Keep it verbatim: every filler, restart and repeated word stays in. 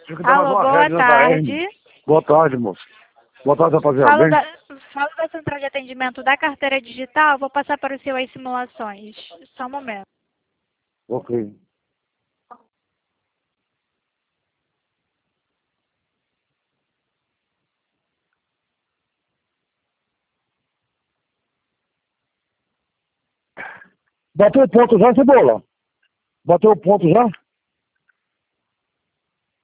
Alô, boa tarde. Boa tarde, moço. Boa tarde, rapaziada. Falo Bem? da, falo da central de atendimento da carteira digital. Vou passar para o seu as simulações. Só um momento. Ok. Bateu o ponto já, Cebola? Bateu o ponto já?